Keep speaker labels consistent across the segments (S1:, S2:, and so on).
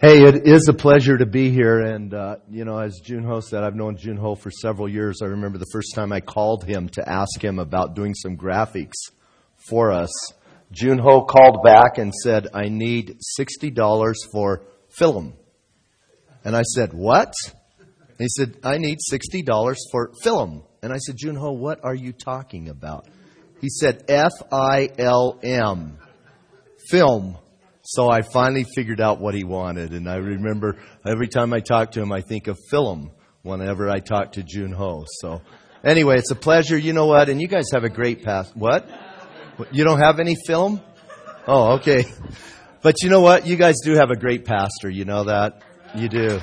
S1: Hey, it is a pleasure to be here, and as Junho said, I've known Junho for several years. I remember the first time I called him to ask him about doing some graphics for us. Junho called back and said, I need $60 for film. And I said, what? And he said, I need $60 for film. And I said, Junho, what are you talking about? He said, F-I-L-M, film. So I finally figured out what he wanted, and I remember every time I talk to him, I think of film whenever I talk to Junho. So anyway, it's a pleasure. You know what? And you guys have a great past. What? You don't have any film? Oh, okay. But you know what? You guys do have a great pastor. You know that? You do.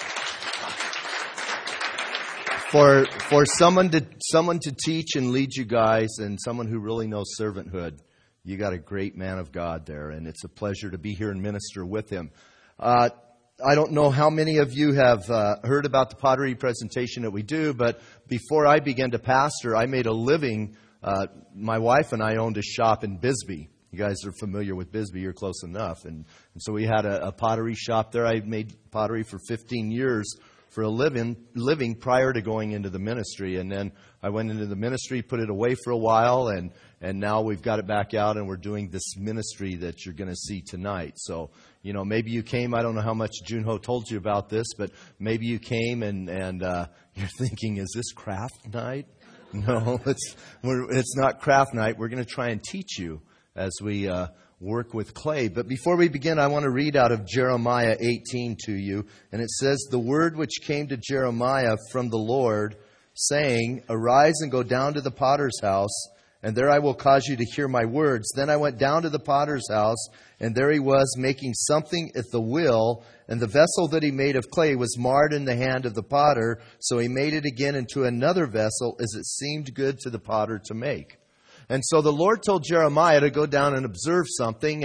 S1: For someone to teach and lead you guys, and someone who really knows servanthood, you got a great man of God there, and it's a pleasure to be here and minister with him. I don't know how many of you have heard about the pottery presentation that we do, but before I began to pastor, I made a living. My wife and I owned a shop in Bisbee. You guys are familiar with Bisbee. You're close enough. And so we had a pottery shop there. I made pottery for 15 years for a living prior to going into the ministry. And then I went into the ministry, put it away for a while, and now we've got it back out, and we're doing this ministry that you're going to see tonight. So, maybe you came, I don't know how much Junho told you about this, but maybe you came and you're thinking, is this craft night? No, it's not craft night. We're going to try and teach you as we work with clay. But before we begin, I want to read out of Jeremiah 18 to you. And it says, the word which came to Jeremiah from the Lord, saying, arise and go down to the potter's house, and there I will cause you to hear my words. Then I went down to the potter's house, and there he was making something at the wheel, and the vessel that he made of clay was marred in the hand of the potter. So he made it again into another vessel, as it seemed good to the potter to make. And so the Lord told Jeremiah to go down and observe something,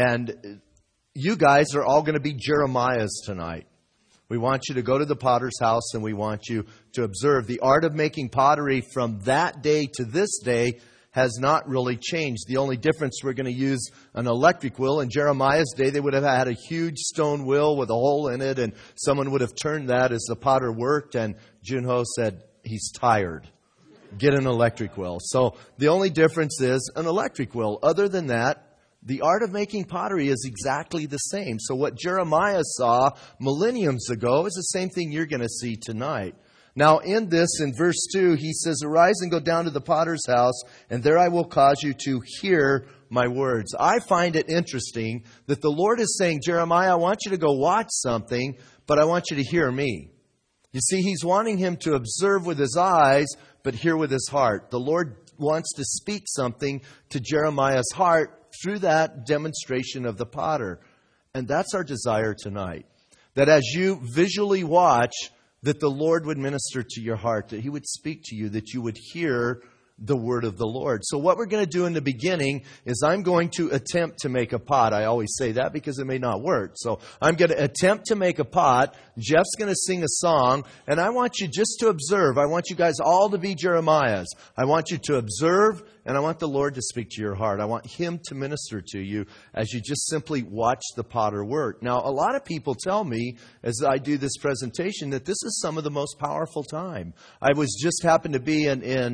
S1: and you guys are all going to be Jeremiahs tonight. We want you to go to the potter's house, and we want you to observe. The art of making pottery from that day to this day has not really changed. The only difference, we're going to use an electric wheel. In Jeremiah's day, they would have had a huge stone wheel with a hole in it, and someone would have turned that as the potter worked, and Junho said, he's tired. Get an electric wheel. So the only difference is an electric wheel. Other than that, the art of making pottery is exactly the same. So what Jeremiah saw millenniums ago is the same thing you're going to see tonight. Now in verse 2, he says, arise and go down to the potter's house, and there I will cause you to hear my words. I find it interesting that the Lord is saying, Jeremiah, I want you to go watch something, but I want you to hear me. You see, he's wanting him to observe with his eyes, but hear with his heart. The Lord wants to speak something to Jeremiah's heart through that demonstration of the potter. And that's our desire tonight. That as you visually watch, that the Lord would minister to your heart, that he would speak to you, that you would hear the word of the Lord. So what we're going to do in the beginning is I'm going to attempt to make a pot. I always say that because it may not work. So I'm going to attempt to make a pot. Jeff's going to sing a song, and I want you just to observe. I want you guys all to be Jeremiahs. I want you to observe, and I want the Lord to speak to your heart. I want him to minister to you as you just simply watch the potter work. Now, a lot of people tell me as I do this presentation that this is some of the most powerful time. I just happened to be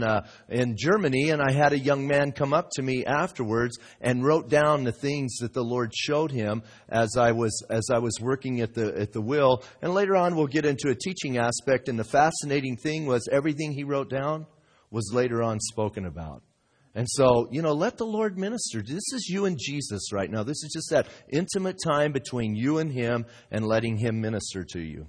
S1: in Germany, and I had a young man come up to me afterwards and wrote down the things that the Lord showed him as I was working at the wheel. And later on, we'll get into a teaching aspect. And the fascinating thing was everything he wrote down was later on spoken about. And so, let the Lord minister. This is you and Jesus right now. This is just that intimate time between you and him, and letting him minister to you.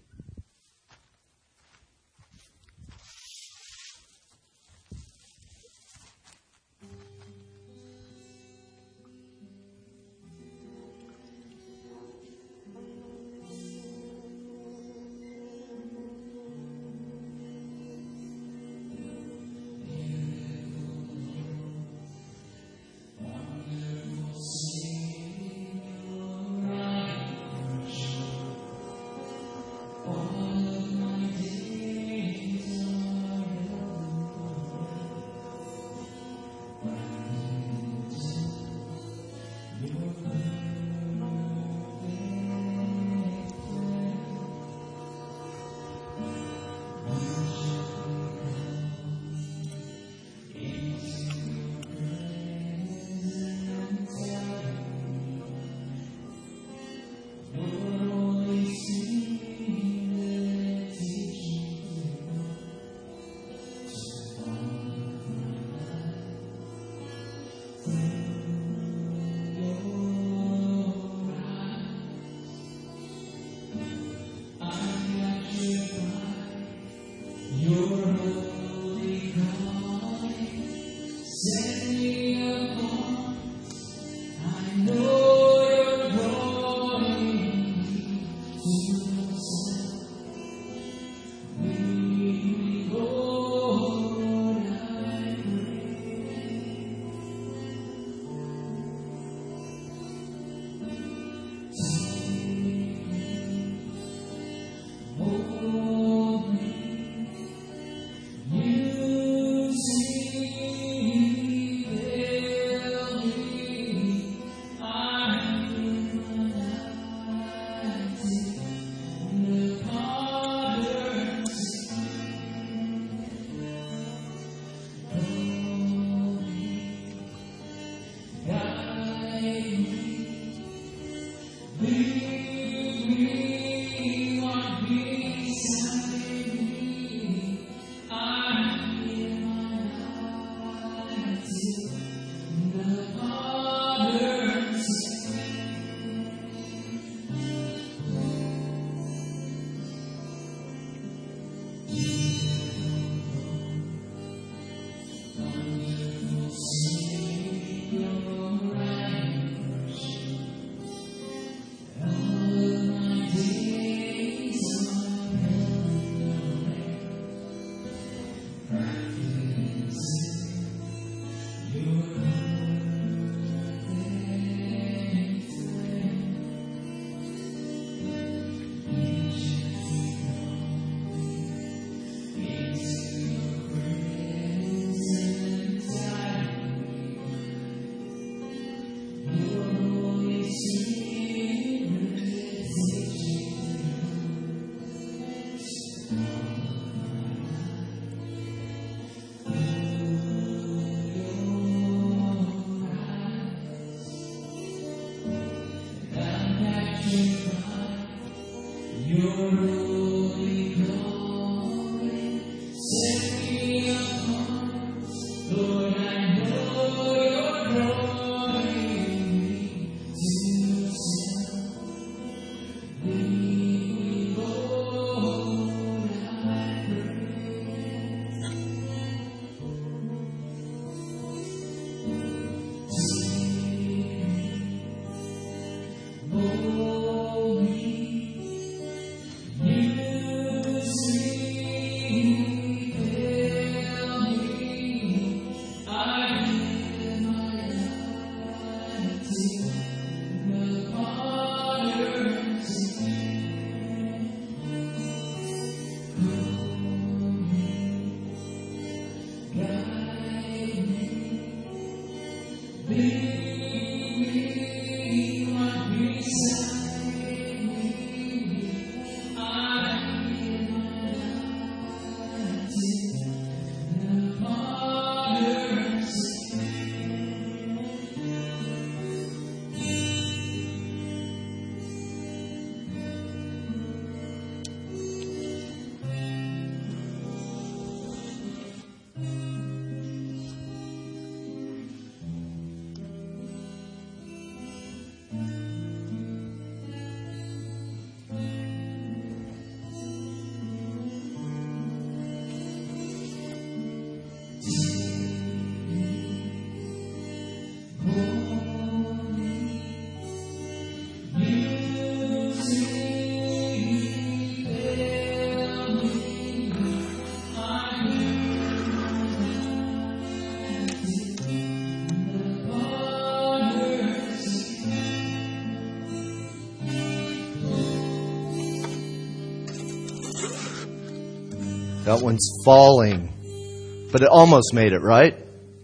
S1: That one's falling. But it almost made it, right?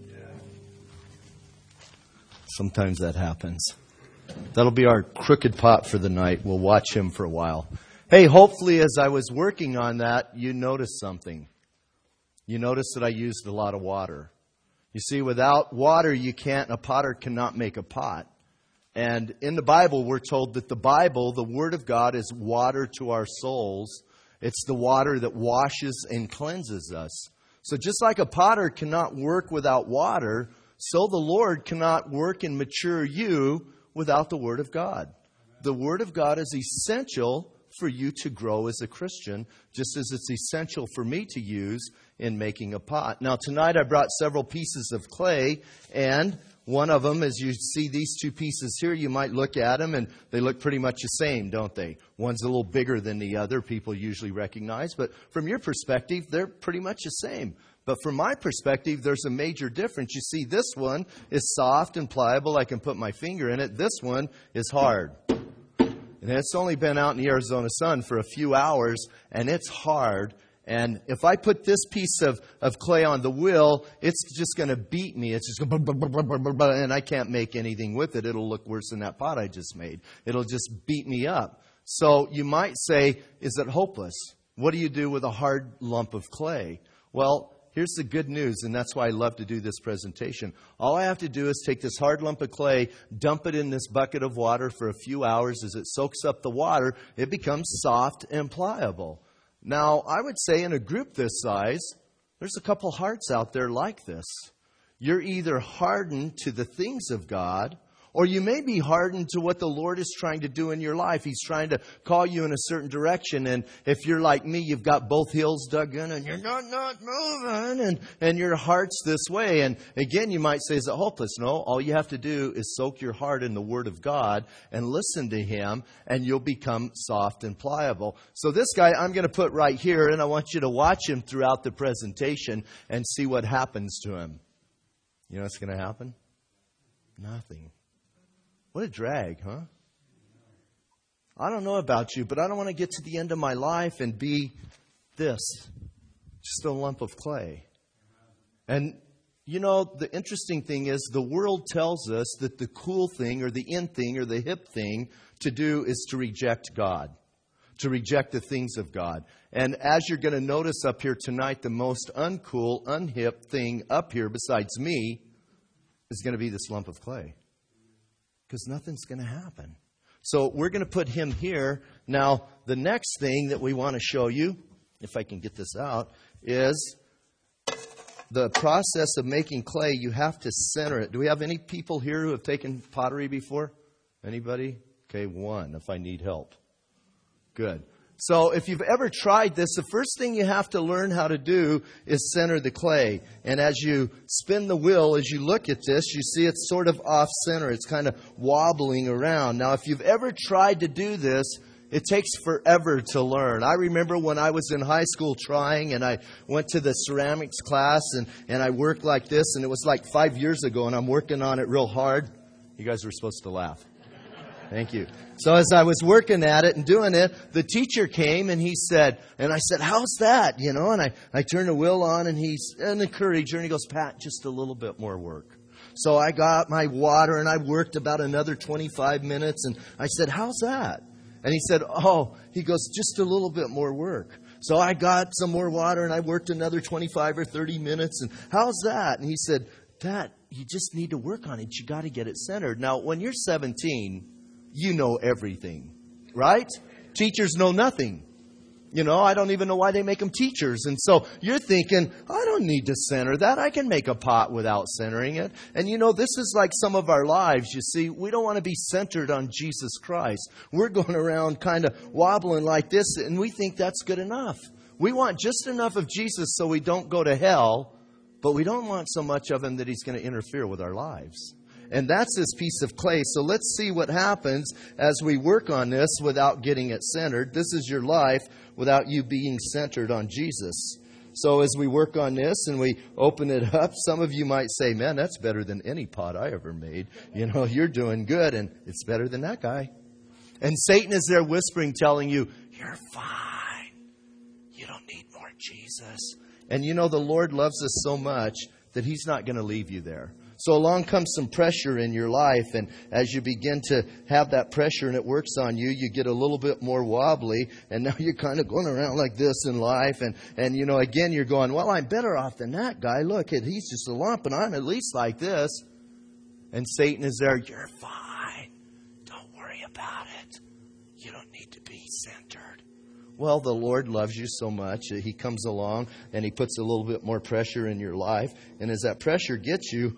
S1: Sometimes that happens. That'll be our crooked pot for the night. We'll watch him for a while. Hey, hopefully as I was working on that, you noticed something. You noticed that I used a lot of water. You see, without water, a potter cannot make a pot. And in the Bible, we're told that the Bible, the Word of God, is water to our souls. It's the water that washes and cleanses us. So just like a potter cannot work without water, so the Lord cannot work and mature you without the Word of God. The Word of God is essential for you to grow as a Christian, just as it's essential for me to use in making a pot. Now tonight I brought several pieces of clay, and one of them, as you see these two pieces here, you might look at them and they look pretty much the same, don't they? One's a little bigger than the other, people usually recognize, but from your perspective, they're pretty much the same. But from my perspective, there's a major difference. You see, this one is soft and pliable. I can put my finger in it. This one is hard. And it's only been out in the Arizona sun for a few hours, and it's hard. And if I put this piece of clay on the wheel, it's just going to beat me. It's just going to, and I can't make anything with it. It'll look worse than that pot I just made. It'll just beat me up. So you might say, is it hopeless? What do you do with a hard lump of clay? Well, here's the good news, and that's why I love to do this presentation. All I have to do is take this hard lump of clay, dump it in this bucket of water for a few hours. As it soaks up the water, it becomes soft and pliable. Now, I would say in a group this size, there's a couple hearts out there like this. You're either hardened to the things of God, or you may be hardened to what the Lord is trying to do in your life. He's trying to call you in a certain direction. And if you're like me, you've got both heels dug in and you're not moving. And your heart's this way. And again, you might say, is it hopeless? No, all you have to do is soak your heart in the Word of God and listen to Him, and you'll become soft and pliable. So this guy I'm going to put right here, and I want you to watch him throughout the presentation and see what happens to him. You know what's going to happen? Nothing. What a drag, huh? I don't know about you, but I don't want to get to the end of my life and be this, just a lump of clay. And, you know, the interesting thing is the world tells us that the cool thing or the in thing or the hip thing to do is to reject God, to reject the things of God. And as you're going to notice up here tonight, the most uncool, unhip thing up here besides me is going to be this lump of clay. Because nothing's going to happen. So we're going to put him here. Now, the next thing that we want to show you, if I can get this out, is the process of making clay. You have to center it. Do we have any people here who have taken pottery before? Anybody? Okay, one, if I need help. Good. So if you've ever tried this, the first thing you have to learn how to do is center the clay. And as you spin the wheel, as you look at this, you see it's sort of off center. It's kind of wobbling around. Now, if you've ever tried to do this, it takes forever to learn. I remember when I was in high school trying, and I went to the ceramics class, and I worked like this, and it was like 5 years ago, and I'm working on it real hard. You guys were supposed to laugh. Thank you. So as I was working at it and doing it, the teacher came and he said, and I said, how's that? You know, and I turned the wheel on and he's an encourager and he goes, Pat, just a little bit more work. So I got my water and I worked about another 25 minutes and I said, how's that? And he said, he goes, just a little bit more work. So I got some more water and I worked another 25 or 30 minutes and how's that? And he said, Pat, you just need to work on it. You got to get it centered. Now, when you're 17, you know everything, right? Teachers know nothing. You know, I don't even know why they make them teachers. And so you're thinking, I don't need to center that. I can make a pot without centering it. And you know, this is like some of our lives. You see, we don't want to be centered on Jesus Christ. We're going around kind of wobbling like this, and we think that's good enough. We want just enough of Jesus so we don't go to hell, but we don't want so much of Him that He's going to interfere with our lives. And that's this piece of clay. So let's see what happens as we work on this without getting it centered. This is your life without you being centered on Jesus. So as we work on this and we open it up, some of you might say, man, that's better than any pot I ever made. You know, you're doing good, and it's better than that guy. And Satan is there whispering, telling you, you're fine. You don't need more Jesus. And you know, the Lord loves us so much that He's not going to leave you there. So along comes some pressure in your life, and as you begin to have that pressure and it works on you, you get a little bit more wobbly, and now you're kind of going around like this in life, and you know, again, you're going, well, I'm better off than that guy. Look, he's just a lump, and I'm at least like this. And Satan is there, you're fine. Don't worry about it. You don't need to be centered. Well, the Lord loves you so much that He comes along and He puts a little bit more pressure in your life, and as that pressure gets you,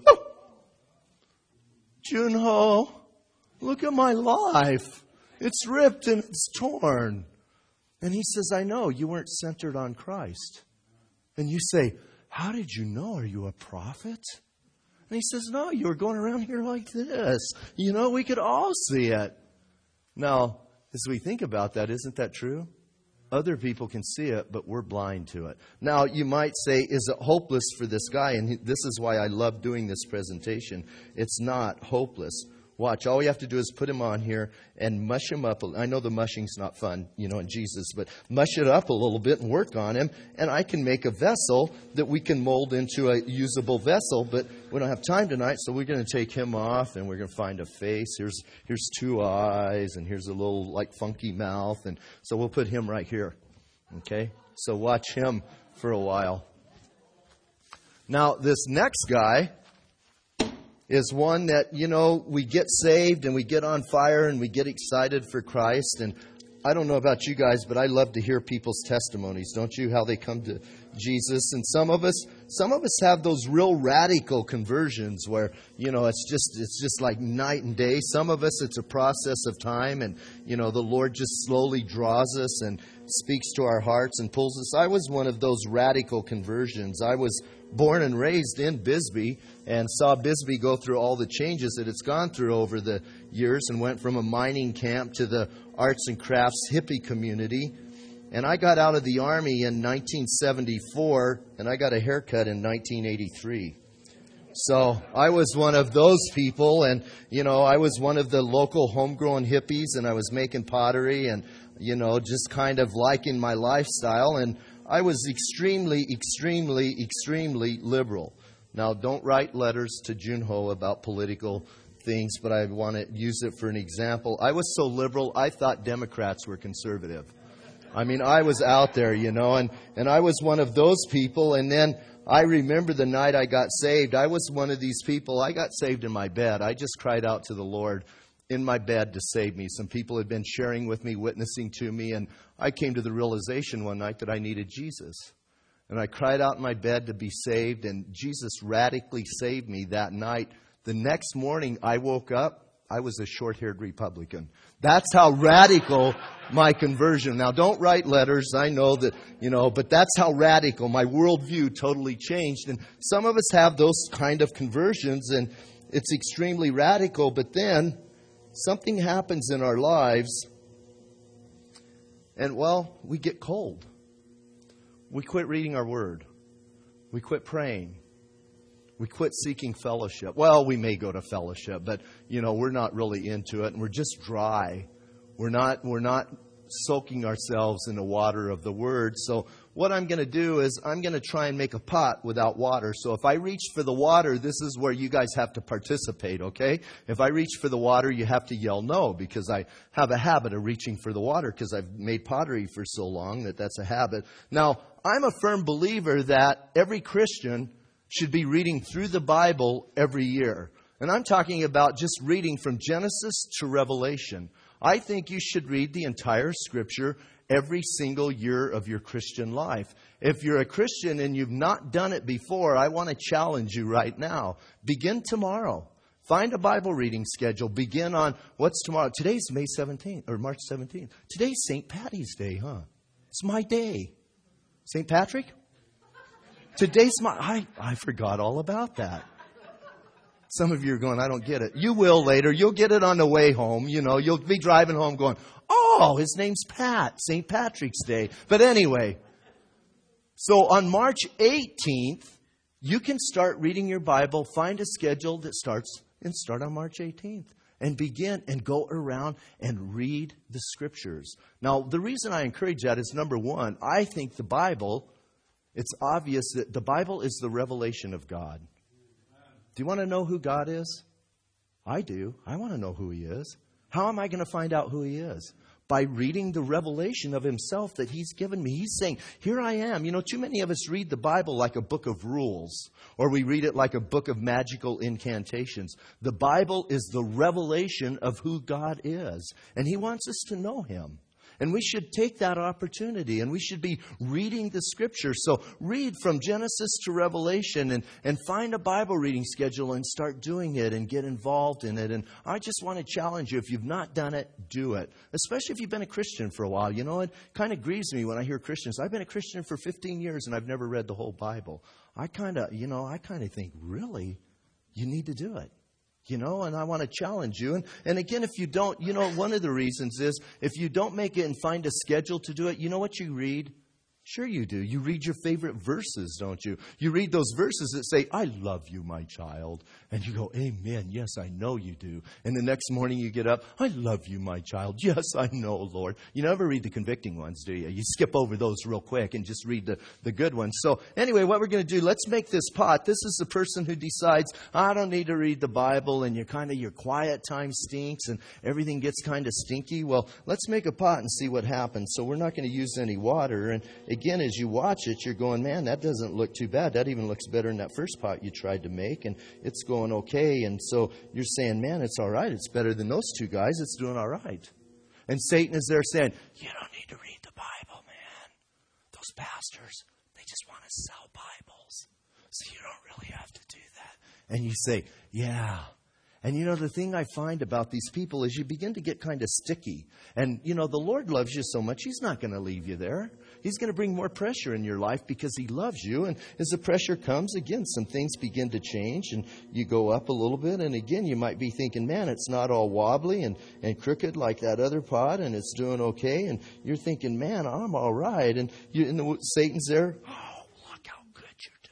S1: Junho, look at my life. It's ripped and it's torn. And He says, I know, you weren't centered on Christ. And you say, how did you know? Are you a prophet? And He says, no, you were going around here like this. You know, we could all see it. Now, as we think about that, isn't that true? Other people can see it, but we're blind to it. Now, you might say, is it hopeless for this guy? And this is why I love doing this presentation. It's not hopeless. Watch, all we have to do is put him on here and mush him up. I know the mushing's not fun, you know, in Jesus, but mush it up a little bit and work on him. And I can make a vessel that we can mold into a usable vessel, but we don't have time tonight, so we're going to take him off and we're going to find a face. Here's two eyes, and here's a little, like, funky mouth. And so we'll put him right here, okay? So watch him for a while. Now, this next guy is one that, we get saved and we get on fire and we get excited for Christ. And I don't know about you guys, but I love to hear people's testimonies, don't you? How they come to Jesus. And some of us have those real radical conversions where, it's just like night and day. Some of us, it's a process of time, and, the Lord just slowly draws us and speaks to our hearts and pulls us. I was one of those radical conversions. I was born and raised in Bisbee and saw Bisbee go through all the changes that it's gone through over the years, and went from a mining camp to the arts and crafts hippie community. And I got out of the Army in 1974, and I got a haircut in 1983. So I was one of those people, and, I was one of the local homegrown hippies, and I was making pottery and, just kind of liking my lifestyle. And I was extremely, extremely, extremely liberal. Now, don't write letters to Junho about political things, but I want to use it for an example. I was so liberal, I thought Democrats were conservative. I mean, I was out there, and I was one of those people. And then I remember the night I got saved. I was one of these people. I got saved in my bed. I just cried out to the Lord in my bed to save me. Some people had been sharing with me, witnessing to me, and I came to the realization one night that I needed Jesus. And I cried out in my bed to be saved, and Jesus radically saved me that night. The next morning I woke up, I was a short-haired Republican. That's how radical my conversion. Now, don't write letters. I know that, but that's how radical my worldview totally changed. And some of us have those kind of conversions, and it's extremely radical. But then something happens in our lives, and, we get cold. We quit reading our word. We quit praying. We quit seeking fellowship. Well, we may go to fellowship, but, we're not really into it, and we're just dry. We're not soaking ourselves in the water of the Word. So what I'm going to do is I'm going to try and make a pot without water. So if I reach for the water, this is where you guys have to participate, okay? If I reach for the water, you have to yell no, because I have a habit of reaching for the water because I've made pottery for so long that's a habit. Now, I'm a firm believer that every Christian should be reading through the Bible every year. And I'm talking about just reading from Genesis to Revelation. I think you should read the entire Scripture every single year of your Christian life. If you're a Christian and you've not done it before, I want to challenge you right now. Begin tomorrow. Find a Bible reading schedule. Begin on, what's tomorrow? Today's May 17th, or March 17th. Today's St. Patty's Day, huh? It's my day. St. Patrick? Today's I forgot all about that. Some of you are going, I don't get it. You will later. You'll get it on the way home. You'll be driving home going, oh, his name's Pat, St. Patrick's Day. But anyway, so on March 18th, you can start reading your Bible. Find a schedule that start on March 18th. And begin and go around and read the Scriptures. Now, the reason I encourage that is, number one, I think the Bible, it's obvious that the Bible is the revelation of God. Do you want to know who God is? I do. I want to know who He is. How am I going to find out who He is? By reading the revelation of Himself that He's given me. He's saying, here I am. Too many of us read the Bible like a book of rules, or we read it like a book of magical incantations. The Bible is the revelation of who God is, and He wants us to know Him. And we should take that opportunity, and we should be reading the Scripture. So read from Genesis to Revelation, and find a Bible reading schedule and start doing it and get involved in it. And I just want to challenge you, if you've not done it, do it. Especially if you've been a Christian for a while. It kind of grieves me when I hear Christians. I've been a Christian for 15 years and I've never read the whole Bible. I kind of think, really? You need to do it. And I want to challenge you. And again, if you don't, one of the reasons is if you don't make it and find a schedule to do it, you know what you read? Sure you do. You read your favorite verses, don't you? You read those verses that say, I love you, my child. And you go, amen. Yes, I know you do. And the next morning you get up, I love you, my child. Yes, I know, Lord. You never read the convicting ones, do you? You skip over those real quick and just read the good ones. So anyway, what we're going to do, let's make this pot. This is the person who decides, I don't need to read the Bible, and your quiet time stinks and everything gets kind of stinky. Well, let's make a pot and see what happens. So we're not going to use any water. And again, as you watch it, you're going, man, that doesn't look too bad. That even looks better than that first pot you tried to make, and it's going okay. And so you're saying, man, it's all right. It's better than those two guys. It's doing all right. And Satan is there saying, you don't need to read the Bible, man. Those pastors, they just want to sell Bibles. So you don't really have to do that. And you say, yeah. And the thing I find about these people is you begin to get kind of sticky. And the Lord loves you so much, He's not going to leave you there. He's going to bring more pressure in your life because He loves you. And as the pressure comes, again, some things begin to change and you go up a little bit. And again, you might be thinking, man, it's not all wobbly and crooked like that other pot and it's doing okay. And you're thinking, man, I'm all right. And Satan's there. Oh, look how good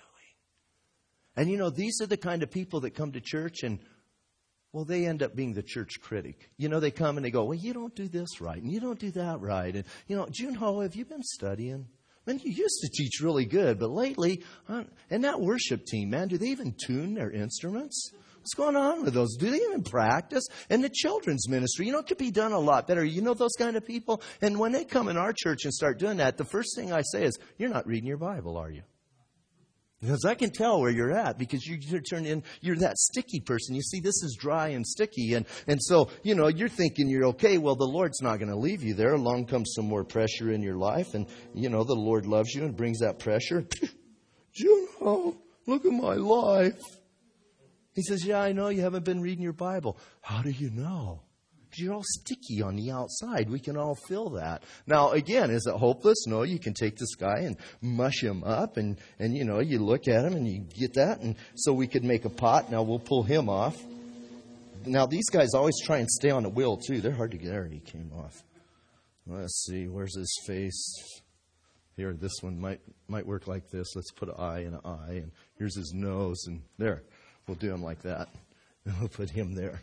S1: you're doing. And these are the kind of people that come to church and well, they end up being the church critic. They come and they go, well, you don't do this right, and you don't do that right. And, Junho, have you been studying? Man, you used to teach really good, but lately, and that worship team, man, do they even tune their instruments? What's going on with those? Do they even practice? And the children's ministry, it could be done a lot better. Those kind of people? And when they come in our church and start doing that, the first thing I say is, you're not reading your Bible, are you? Because I can tell where you're at because you're that sticky person. You see, this is dry and sticky. And so, you're thinking you're okay. Well, the Lord's not going to leave you there. Along comes some more pressure in your life. And, the Lord loves you and brings that pressure. Junho, look at my life. He says, yeah, I know you haven't been reading your Bible. How do you know? Because you're all sticky on the outside. We can all feel that. Now, again, is it hopeless? No, you can take this guy and mush him up. And you look at him and you get that. And so we could make a pot. Now, we'll pull him off. Now, these guys always try and stay on the wheel, too. They're hard to get there. He came off. Let's see. Where's his face? Here, this one might work like this. Let's put an eye and an eye. And here's his nose. And there. We'll do him like that. And we'll put him there.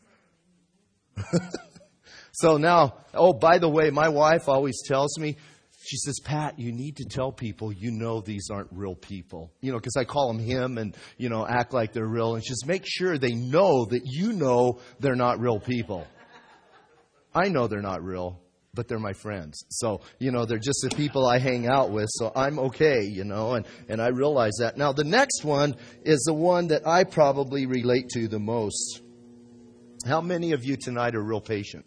S1: So now, by the way, my wife always tells me, she says, Pat, you need to tell people these aren't real people. Because I call them him and, act like they're real. And she says, make sure they know that they're not real people. I know they're not real, but they're my friends. So, they're just the people I hang out with. So I'm okay, and I realize that. Now, the next one is the one that I probably relate to the most. How many of you tonight are real patient?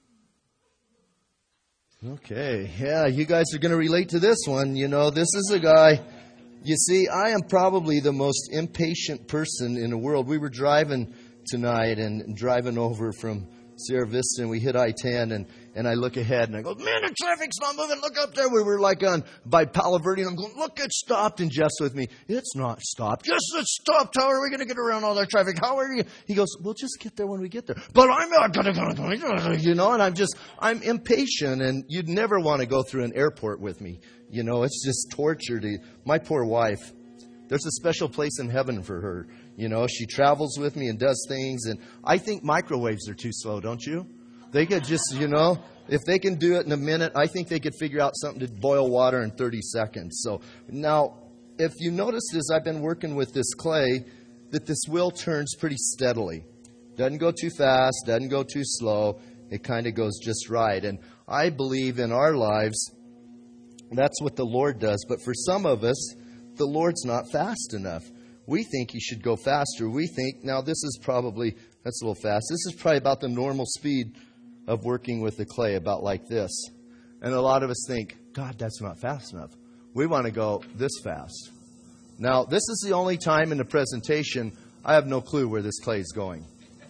S1: Okay, yeah, you guys are going to relate to this one. This is a guy. You see, I am probably the most impatient person in the world. We were driving tonight and driving over from Sierra Vista, and we hit I-10, and I look ahead, and I go, man, the traffic's not moving. Look up there. We were by Palo Verde, and I'm going, look, it stopped. And Jeff's with me. It's not stopped. Yes, it's stopped. How are we going to get around all that traffic? How are you? He goes, we'll just get there when we get there. But I'm not going to, and I'm impatient, and you'd never want to go through an airport with me. It's just torture my poor wife. There's a special place in heaven for her. She travels with me and does things. And I think microwaves are too slow, don't you? They could just, if they can do it in a minute, I think they could figure out something to boil water in 30 seconds. So now, if you notice as I've been working with this clay, that this wheel turns pretty steadily. Doesn't go too fast, doesn't go too slow. It kind of goes just right. And I believe in our lives, that's what the Lord does. But for some of us, the Lord's not fast enough. We think He should go faster. We think, now that's a little fast. This is probably about the normal speed of working with the clay, about like this. And a lot of us think, God, that's not fast enough. We want to go this fast. Now, this is the only time in the presentation I have no clue where this clay is going.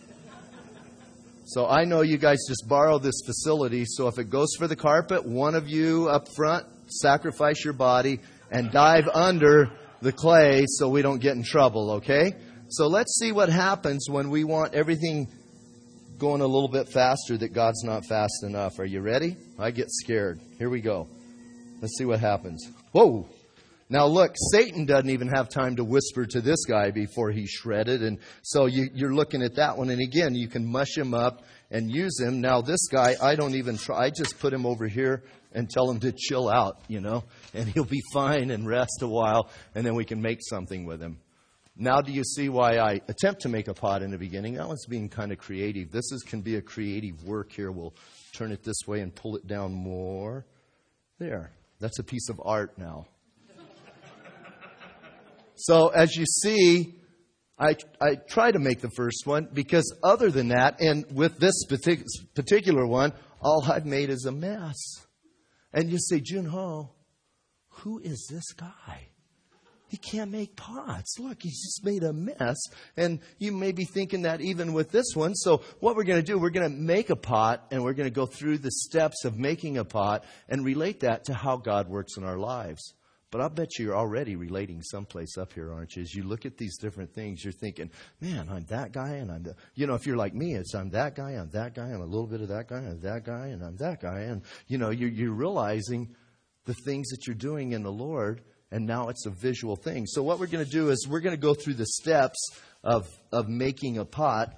S1: So I know you guys just borrow this facility. So if it goes for the carpet, one of you up front, sacrifice your body and dive under the clay so we don't get in trouble, okay? So let's see what happens when we want everything going a little bit faster that God's not fast enough. Are you ready? I get scared. Here we go. Let's see what happens. Whoa! Now look, Satan doesn't even have time to whisper to this guy before he's shredded. And so you're looking at that one. And again, you can mush him up and use him. Now this guy, I don't even try. I just put him over here and tell him to chill out, and he'll be fine and rest a while. And then we can make something with him. Now do you see why I attempt to make a pot in the beginning? That one's being kind of creative. Can be a creative work here. We'll turn it this way and pull it down more. There. That's a piece of art now. So as you see, I try to make the first one because other than that, and with this particular one, all I've made is a mess. And you say, Junho, who is this guy? He can't make pots. Look, he's just made a mess. And you may be thinking that even with this one. So what we're going to do, we're going to make a pot, and we're going to go through the steps of making a pot and relate that to how God works in our lives. But I'll bet you're already relating someplace up here, aren't you? As you look at these different things, you're thinking, man, I'm that guy, and I'm if you're like me, it's I'm that guy, I'm a little bit of that guy, I'm that guy, and I'm that guy. And, you're realizing the things that you're doing in the Lord, and now it's a visual thing. So what we're going to do is we're going to go through the steps of making a pot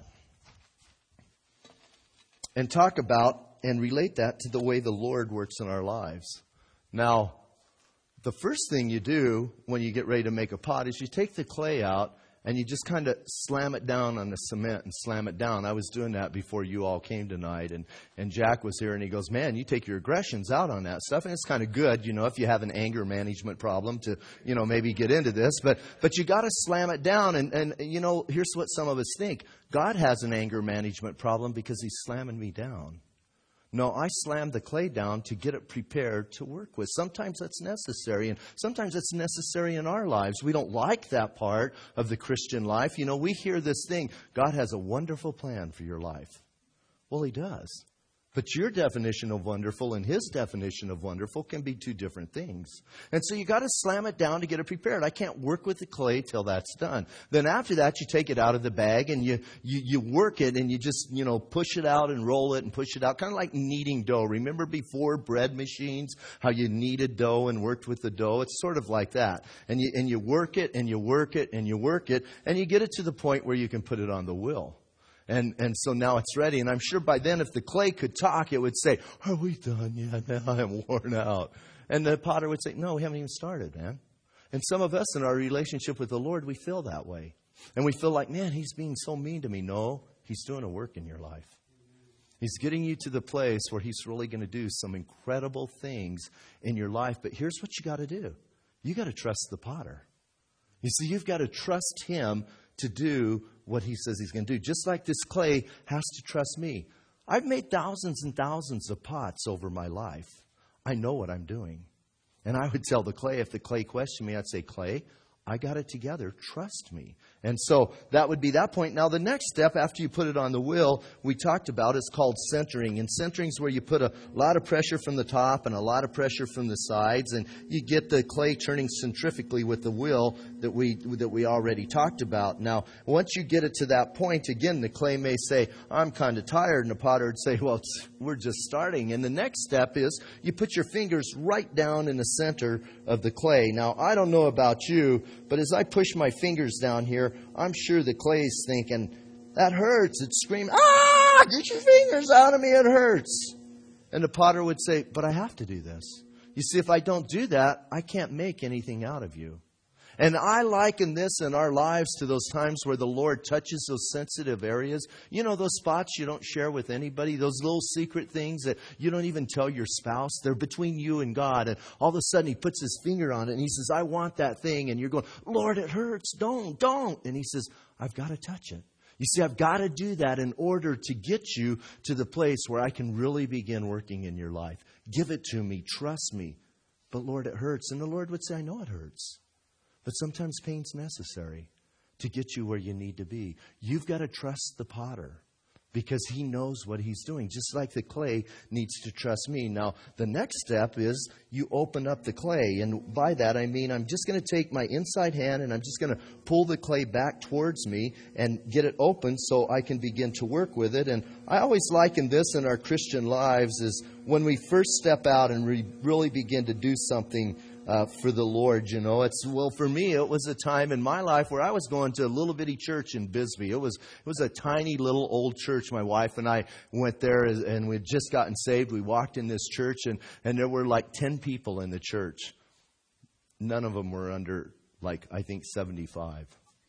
S1: and talk about and relate that to the way the Lord works in our lives. Now, the first thing you do when you get ready to make a pot is you take the clay out and you just kind of slam it down on the cement and slam it down. I was doing that before you all came tonight, and Jack was here, and he goes, man, you take your aggressions out on that stuff, and it's kind of good, if you have an anger management problem to, maybe get into this. But you got to slam it down, and here's what some of us think. God has an anger management problem because he's slamming me down. No, I slammed the clay down to get it prepared to work with. Sometimes that's necessary, and sometimes it's necessary in our lives. We don't like that part of the Christian life. We hear this thing, God has a wonderful plan for your life. Well, he does. But your definition of wonderful and his definition of wonderful can be two different things. And so you got to slam it down to get it prepared. I can't work with the clay till that's done. Then after that, you take it out of the bag and you work it, and you just, push it out and roll it and push it out. Kind of like kneading dough. Remember before bread machines, how you kneaded dough and worked with the dough? It's sort of like that. And you work it and you work it and you work it, and you get it to the point where you can put it on the wheel. And so now it's ready. And I'm sure by then, if the clay could talk, it would say, are we done yet? Now I'm worn out. And the potter would say, no, we haven't even started, man. And some of us in our relationship with the Lord, we feel that way. And we feel like, man, he's being so mean to me. No, he's doing a work in your life. He's getting you to the place where he's really going to do some incredible things in your life. But here's what you got to do. You got to trust the potter. You see, you've got to trust him to do what he says he's going to do. Just like this clay has to trust me. I've made thousands and thousands of pots over my life. I know what I'm doing. And I would tell the clay, if the clay questioned me, I'd say, Clay, I got it together. Trust me. And so that would be that point. Now, the next step after you put it on the wheel, we talked about, is called centering. And centering is where you put a lot of pressure from the top and a lot of pressure from the sides. And you get the clay turning centrifugally with the wheel that we already talked about. Now, once you get it to that point, again, the clay may say, I'm kind of tired. And the potter would say, well, we're just starting. And the next step is you put your fingers right down in the center of the clay. Now, I don't know about you, but as I push my fingers down here, I'm sure the clay's thinking, that hurts. It's screaming, get your fingers out of me, it hurts. And the potter would say, but I have to do this. You see, if I don't do that, I can't make anything out of you. And I liken this in our lives to those times where the Lord touches those sensitive areas. Those spots you don't share with anybody, those little secret things that you don't even tell your spouse. They're between you and God. And all of a sudden he puts his finger on it and he says, I want that thing. And you're going, Lord, it hurts. Don't. And he says, I've got to touch it. You see, I've got to do that in order to get you to the place where I can really begin working in your life. Give it to me. Trust me. But Lord, it hurts. And the Lord would say, I know it hurts. But sometimes pain's necessary to get you where you need to be. You've got to trust the potter because he knows what he's doing, just like the clay needs to trust me. Now, the next step is you open up the clay. And by that, I mean I'm just going to take my inside hand and I'm just going to pull the clay back towards me and get it open so I can begin to work with it. And I always liken this in our Christian lives is when we first step out and we really begin to do something for the Lord, for me, it was a time in my life where I was going to a little bitty church in Bisbee. It was a tiny little old church. My wife and I went there and we'd just gotten saved. We walked in this church and there were like 10 people in the church. None of them were under, I think 75.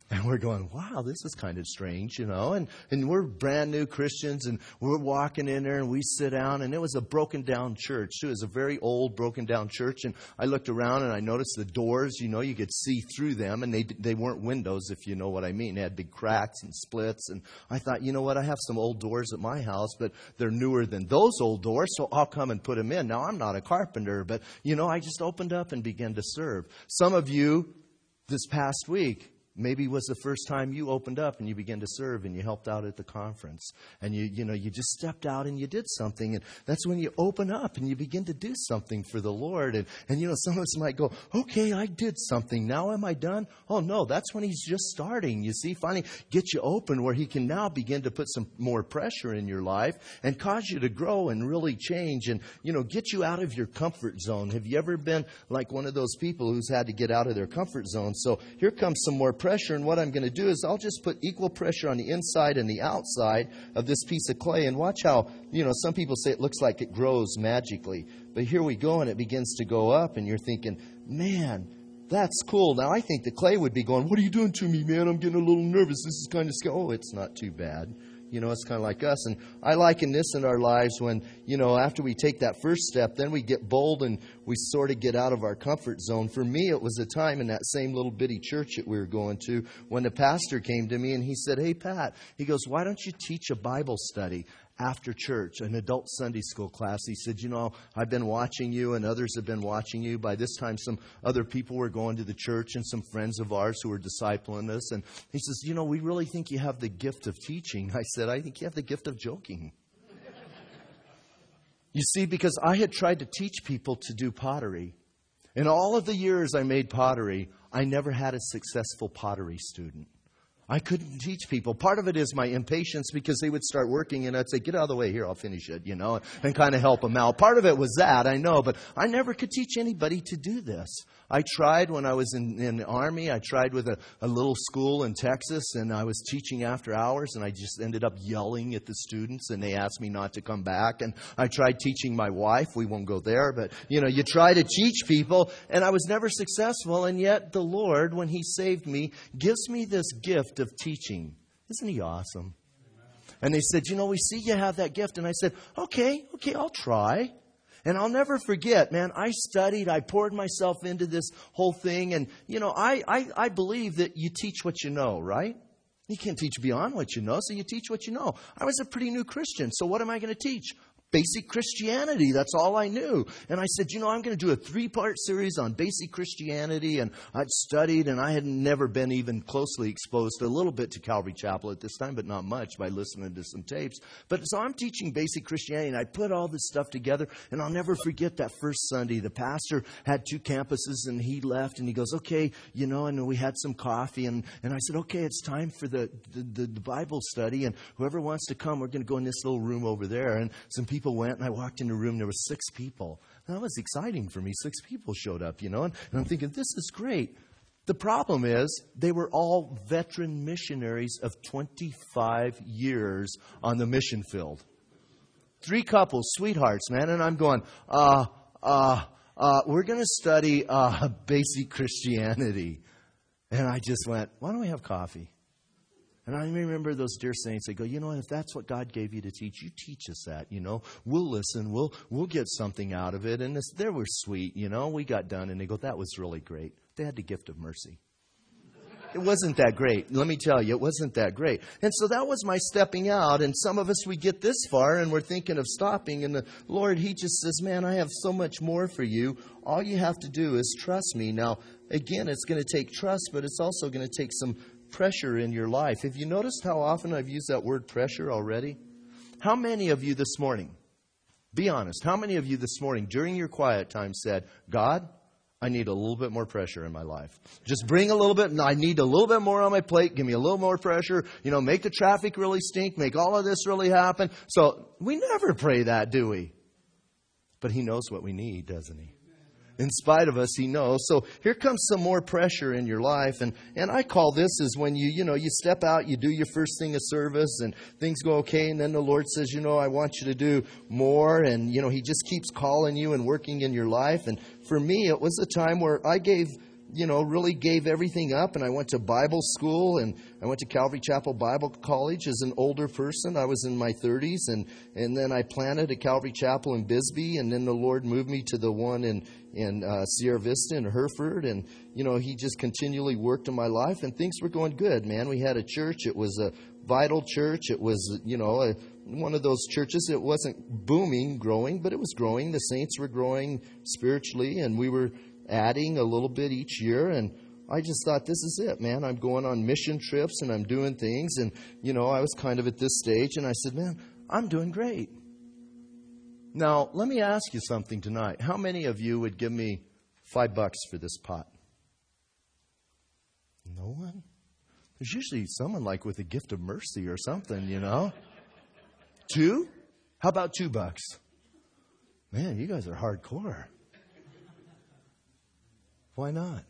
S1: And we're going, wow, this is kind of strange, and we're brand new Christians, and we're walking in there, and we sit down, and it was a broken down church, too. It was a very old, broken down church, and I looked around, and I noticed the doors, you could see through them, and they weren't windows, if you know what I mean. They had big cracks and splits, and I thought, you know what, I have some old doors at my house, but they're newer than those old doors, so I'll come and put them in. Now, I'm not a carpenter, but, I just opened up and began to serve. Some of you, this past week, maybe it was the first time you opened up and you began to serve and you helped out at the conference. And you just stepped out and you did something. And that's when you open up and you begin to do something for the Lord. And some of us might go, okay, I did something. Now am I done? Oh, no, that's when He's just starting. You see, finally get you open where He can now begin to put some more pressure in your life and cause you to grow and really change and, get you out of your comfort zone. Have you ever been like one of those people who's had to get out of their comfort zone? So here comes some more pressure. And what I'm going to do is I'll just put equal pressure on the inside and the outside of this piece of clay. And watch how, some people say it looks like it grows magically. But here we go, and it begins to go up. And you're thinking, man, that's cool. Now, I think the clay would be going, what are you doing to me, man? I'm getting a little nervous. This is kind of scary. Oh, it's not too bad. It's kind of like us. And I liken this in our lives when, after we take that first step, then we get bold and we sort of get out of our comfort zone. For me, it was a time in that same little bitty church that we were going to when the pastor came to me and he said, hey, Pat, he goes, why don't you teach a Bible study after church, an adult Sunday school class? He said, I've been watching you and others have been watching you. By this time, some other people were going to the church and some friends of ours who were discipling us. And he says, we really think you have the gift of teaching. I said, I think you have the gift of joking. You see, because I had tried to teach people to do pottery. In all of the years I made pottery, I never had a successful pottery student. I couldn't teach people. Part of it is my impatience because they would start working and I'd say, get out of the way here, I'll finish it, and kind of help them out. Part of it was that, I know, but I never could teach anybody to do this. I tried when I was in the Army. I tried with a little school in Texas, and I was teaching after hours, and I just ended up yelling at the students, and they asked me not to come back. And I tried teaching my wife. We won't go there, but, you try to teach people, and I was never successful. And yet the Lord, when He saved me, gives me this gift of teaching. Isn't He awesome? And they said, we see you have that gift. And I said, okay, I'll try. And I'll never forget, man, I studied, I poured myself into this whole thing. And, I believe that you teach what you know, right? You can't teach beyond what you know, so you teach what you know. I was a pretty new Christian, so what am I going to teach? Basic Christianity. That's all I knew. And I said, I'm going to do a 3-part series on basic Christianity. And I'd studied, and I had never been even closely exposed a little bit to Calvary Chapel at this time, but not much by listening to some tapes. But so I'm teaching basic Christianity, and I put all this stuff together. And I'll never forget that first Sunday. The pastor had 2 campuses, and he left, and he goes, okay, and we had some coffee. And I said, okay, it's time for the Bible study. And whoever wants to come, we're going to go in this little room over there. And some people went, and I walked in the room. There were 6 people. And that was exciting for me. 6 people showed up, and I'm thinking, this is great. The problem is they were all veteran missionaries of 25 years on the mission field. 3 couples, sweethearts, man. And I'm going, we're going to study basic Christianity. And I just went, why don't we have coffee? And I remember those dear saints, they go, if that's what God gave you to teach, you teach us that, We'll listen, we'll get something out of it. And they were sweet, we got done, and they go, that was really great. They had the gift of mercy. It wasn't that great. Let me tell you, it wasn't that great. And so that was my stepping out. And some of us, we get this far, and we're thinking of stopping. And the Lord, He just says, man, I have so much more for you. All you have to do is trust me. Now, again, it's going to take trust, but it's also going to take some pressure in your life. Have you noticed how often I've used that word pressure already? How many of you this morning, be honest, how many of you this morning during your quiet time said, God, I need a little bit more pressure in my life. Just bring a little bit, I need a little bit more on my plate, give me a little more pressure, make the traffic really stink, make all of this really happen. So we never pray that, do we? But He knows what we need, doesn't He? In spite of us, He knows. So here comes some more pressure in your life. And I call this is when you step out, you do your first thing of service and things go okay. And then the Lord says, I want you to do more. And, He just keeps calling you and working in your life. And for me, it was a time where I gave really gave everything up, and I went to Bible school, and I went to Calvary Chapel Bible College as an older person. I was in my 30s, and then I planted a Calvary Chapel in Bisbee, and then the Lord moved me to the one in Sierra Vista in Hereford, and He just continually worked in my life, and things were going good, man. We had a church. It was a vital church. It was, one of those churches. It wasn't booming, growing, but it was growing. The saints were growing spiritually, and we were adding a little bit each year. And I just thought, this is it, man. I'm going on mission trips, and I'm doing things. And, I was kind of at this stage, and I said, man, I'm doing great. Now, let me ask you something tonight. How many of you would give me $5 for this pot? No one? There's usually someone like with a gift of mercy or something, $2? How about $2? Man, you guys are hardcore. Why not?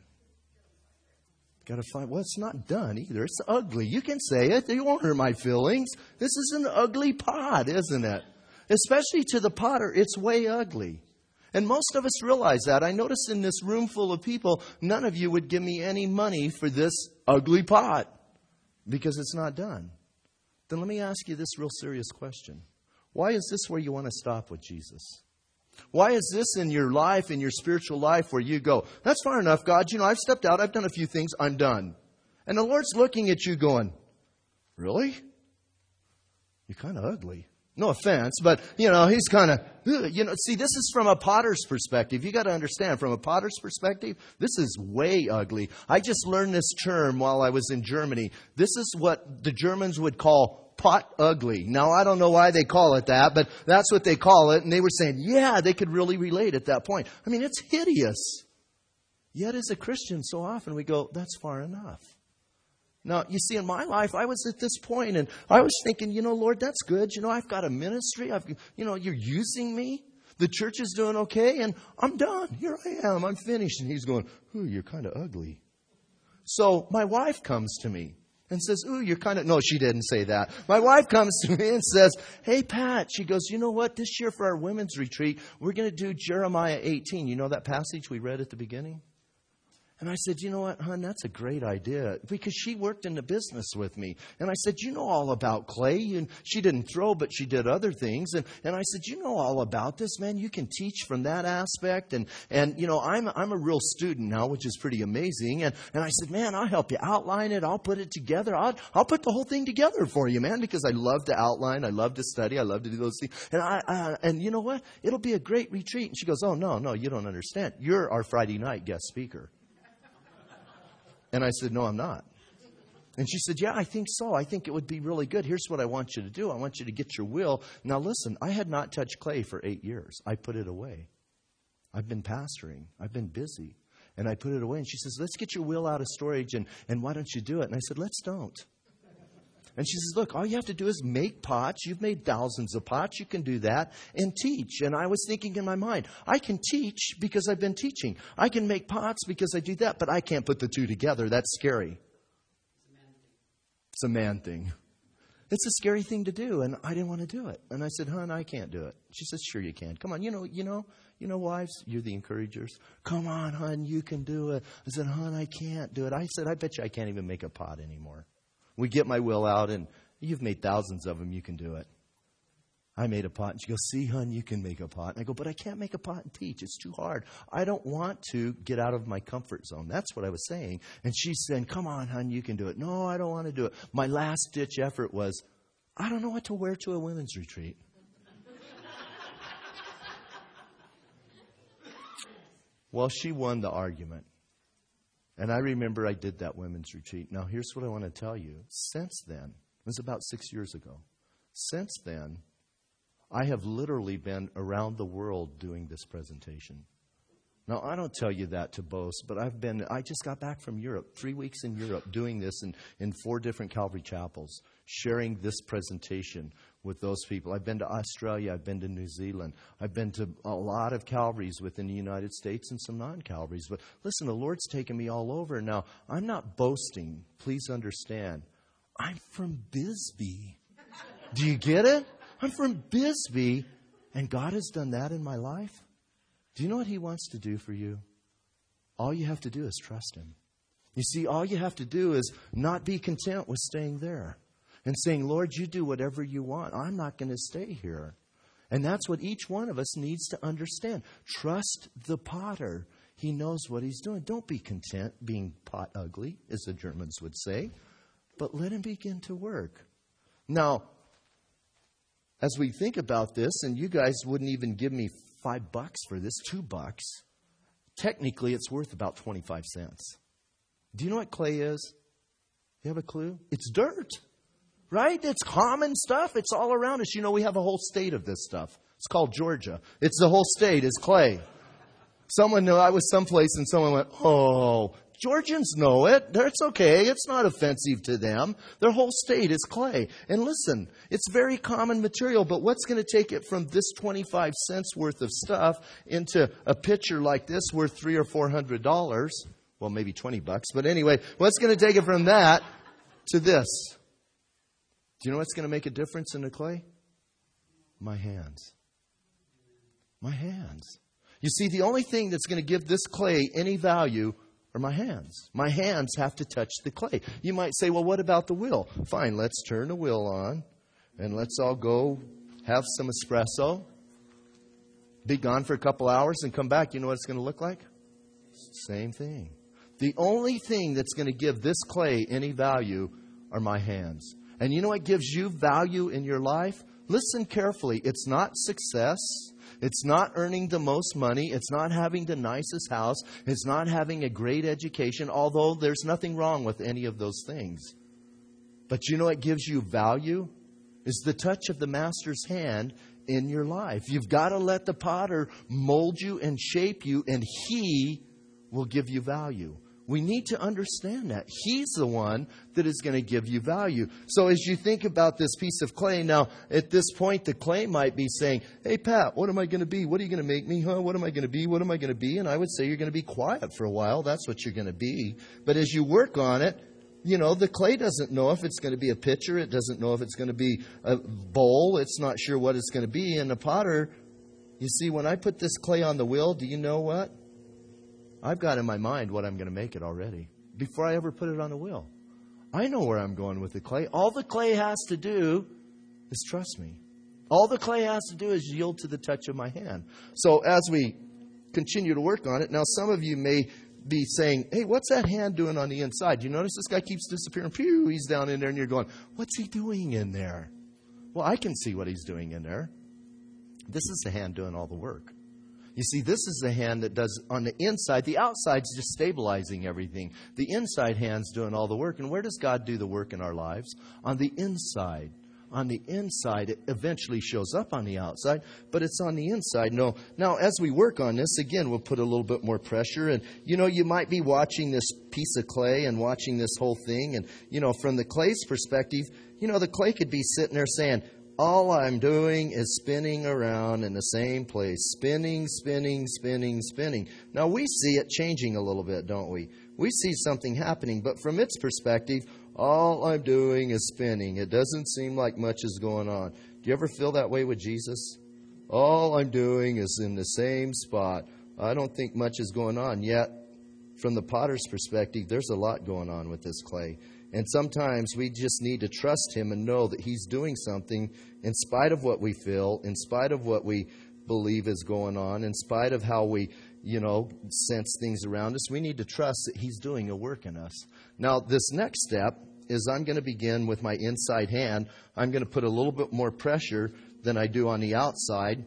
S1: Got to find. Well, it's not done either. It's ugly. You can say it. You won't hurt my feelings. This is an ugly pot, isn't it? Especially to the potter, it's way ugly. And most of us realize that. I noticed in this room full of people, none of you would give me any money for this ugly pot because it's not done. Then let me ask you this real serious question. Why is this where you want to stop with Jesus? Why is this in your life, in your spiritual life, where you go, that's far enough, God. I've stepped out. I've done a few things. I'm done. And the Lord's looking at you going, really? You're kind of ugly. No offense, but, He's kind of, see, this is from a potter's perspective. You got to understand, from a potter's perspective, this is way ugly. I just learned this term while I was in Germany. This is what the Germans would call pot ugly. Now, I don't know why they call it that, but that's what they call it. And they were saying, yeah, they could really relate at that point. I mean, it's hideous. Yet as a Christian, so often we go, that's far enough. Now, you see, in my life, I was at this point, and I was thinking, Lord, that's good. I've got a ministry. You're using me. The church is doing okay, and I'm done. Here I am. I'm finished. And He's going, ooh, you're kind of ugly. So my wife comes to me and says, ooh, you're kind of... No, she didn't say that. My wife comes to me and says, hey, Pat, she goes, you know what? This year for our women's retreat, we're going to do Jeremiah 18. You know that passage we read at the beginning? And I said, you know what, hon, that's a great idea. Because she worked in the business with me. And I said, you know all about clay. And she didn't throw, but she did other things. And I said, you know all about this, man. You can teach from that aspect. And I'm a real student now, which is pretty amazing. And I said, man, I'll help you outline it. I'll put it together. I'll put the whole thing together for you, man, because I love to outline. I love to study. I love to do those things. And you know what? It'll be a great retreat. And she goes, oh, no, you don't understand. You're our Friday night guest speaker. And I said, no, I'm not. And she said, yeah, I think so. I think it would be really good. Here's what I want you to do. I want you to get your will. Now, listen, I had not touched clay for 8 years. I put it away. I've been pastoring. I've been busy. And I put it away. And she says, let's get your will out of storage. And why don't you do it? And I said, let's don't. And she says, look, all you have to do is make pots. You've made thousands of pots. You can do that and teach. And I was thinking in my mind, I can teach because I've been teaching. I can make pots because I do that, but I can't put the two together. That's scary. It's a man thing. It's a scary thing to do, and I didn't want to do it. And I said, hon, I can't do it. She said, sure you can. Come on, you know, wives, you're the encouragers. Come on, hon, you can do it. I said, hon, I can't do it. I said, I bet you I can't even make a pot anymore. We get my will out, and you've made thousands of them. You can do it. I made a pot. And she goes, see, hon, you can make a pot. And I go, but I can't make a pot and teach. It's too hard. I don't want to get out of my comfort zone. That's what I was saying. And she's saying, come on, hon, you can do it. No, I don't want to do it. My last-ditch effort was, I don't know what to wear to a women's retreat. Well, she won the argument. And I remember I did that women's retreat. Now, here's what I want to tell you. Since then, it was about 6 years ago. Since then, I have literally been around the world doing this presentation. Now, I don't tell you that to boast, but I just got back from Europe, 3 weeks in Europe, doing this in 4 different Calvary chapels, sharing this presentation with those people. I've been to Australia. I've been to New Zealand. I've been to a lot of Calvaries within the United States and some non-Calvaries. But listen, the Lord's taken me all over. Now, I'm not boasting. Please understand. I'm from Bisbee. Do you get it? I'm from Bisbee, and God has done that in my life. Do you know what He wants to do for you? all you have to do is trust Him. You see, all you have to do is not be content with staying there and saying, Lord, you do whatever you want. I'm not going to stay here. And that's what each one of us needs to understand. Trust the potter. He knows what he's doing. Don't be content being pot ugly, as the Germans would say, but let him begin to work. Now, as we think about this, and you guys wouldn't even give me $5 for this, $2, technically it's worth about 25 cents. Do you know what clay is? You have a clue? It's dirt, right? It's common stuff. It's all around us. You know, we have a whole state of this stuff. It's called Georgia. It's the whole state is clay. Someone knew I was someplace and someone went, oh, Georgians know it. It's okay. It's not offensive to them. Their whole state is clay. And listen, it's very common material, but what's going to take it from this 25 cents worth of stuff into a pitcher like this worth $300 or $400? Well, maybe $20. But anyway, what's going to take it from that to this? Do you know what's going to make a difference in the clay? My hands. My hands. You see, the only thing that's going to give this clay any value are my hands. My hands have to touch the clay. You might say, well, what about the wheel? Fine, let's turn the wheel on and let's all go have some espresso. Be gone for a couple hours and come back. You know what it's going to look like? Same thing. The only thing that's going to give this clay any value are my hands. And you know what gives you value in your life? Listen carefully. It's not success. It's not earning the most money. It's not having the nicest house. It's not having a great education, although there's nothing wrong with any of those things. But you know what gives you value? Is the touch of the Master's hand in your life. You've got to let the potter mold you and shape you, and He will give you value. We need to understand that. He's the one that is going to give you value. So as you think about this piece of clay, now at this point the clay might be saying, hey Pat, what am I going to be? What are you going to make me? What am I going to be? What am I going to be? And I would say you're going to be quiet for a while. That's what you're going to be. But as you work on it, you know, the clay doesn't know if it's going to be a pitcher. It doesn't know if it's going to be a bowl. It's not sure what it's going to be. And the potter, you see, when I put this clay on the wheel, do you know what? I've got in my mind what I'm going to make it already before I ever put it on the wheel. I know where I'm going with the clay. All the clay has to do is trust me. All the clay has to do is yield to the touch of my hand. So as we continue to work on it, now some of you may be saying, hey, what's that hand doing on the inside? You notice this guy keeps disappearing. Pew, he's down in there, and you're going, what's he doing in there? Well, I can see what he's doing in there. This is the hand doing all the work. You see, this is the hand that does on the inside. The outside's just stabilizing everything. The inside hand's doing all the work. And where does God do the work in our lives? On the inside. On the inside, it eventually shows up on the outside, but it's on the inside. No. Now, as we work on this, again, we'll put a little bit more pressure. And, you know, you might be watching this piece of clay and watching this whole thing. And, you know, from the clay's perspective, you know, the clay could be sitting there saying, all I'm doing is spinning around in the same place. Spinning, spinning, spinning, spinning. Now, we see it changing a little bit, don't we? We see something happening. But from its perspective, all I'm doing is spinning. It doesn't seem like much is going on. Do you ever feel that way with Jesus? All I'm doing is in the same spot. I don't think much is going on. Yet, from the potter's perspective, there's a lot going on with this clay. And sometimes we just need to trust Him and know that He's doing something in spite of what we feel, in spite of what we believe is going on, in spite of how we, you know, sense things around us. We need to trust that He's doing a work in us. Now, this next step is I'm going to begin with my inside hand. I'm going to put a little bit more pressure than I do on the outside.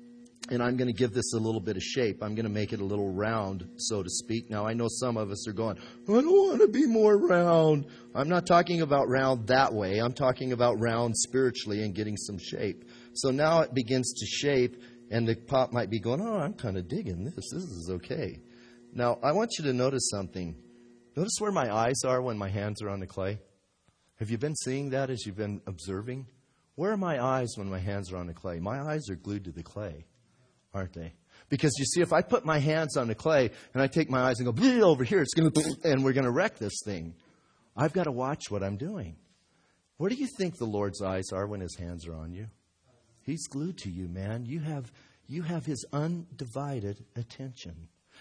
S1: And I'm going to give this a little bit of shape. I'm going to make it a little round, so to speak. Now, I know some of us are going, I don't want to be more round. I'm not talking about round that way. I'm talking about round spiritually and getting some shape. So now it begins to shape, and the pot might be going, oh, I'm kind of digging this. This is okay. Now, I want you to notice something. Notice where my eyes are when my hands are on the clay. Have you been seeing that as you've been observing? Where are my eyes when my hands are on the clay? My eyes are glued to the clay. Aren't they? Because you see, if I put my hands on the clay and I take my eyes and go, over here, it's going to, and we're going to wreck this thing. I've got to watch what I'm doing. Where do you think the Lord's eyes are when His hands are on you? He's glued to you, man. You have His undivided attention.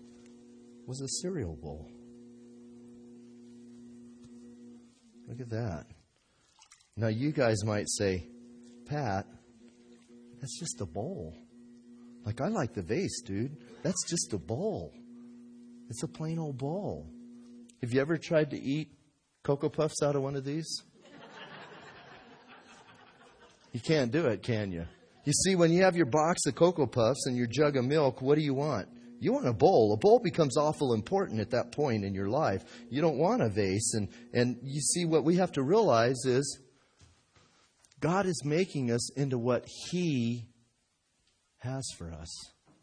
S1: was a cereal bowl. Look at that. Now you guys might say, Pat, that's just a bowl. Like, I like the vase, dude. That's just a bowl. It's a plain old bowl. Have you ever tried to eat Cocoa Puffs out of one of these? You can't do it, can you? You see, when you have your box of Cocoa Puffs and your jug of milk, what do you want? You want a bowl. A bowl becomes awful important at that point in your life. You don't want a vase. And you see, what we have to realize is God is making us into what He has for us.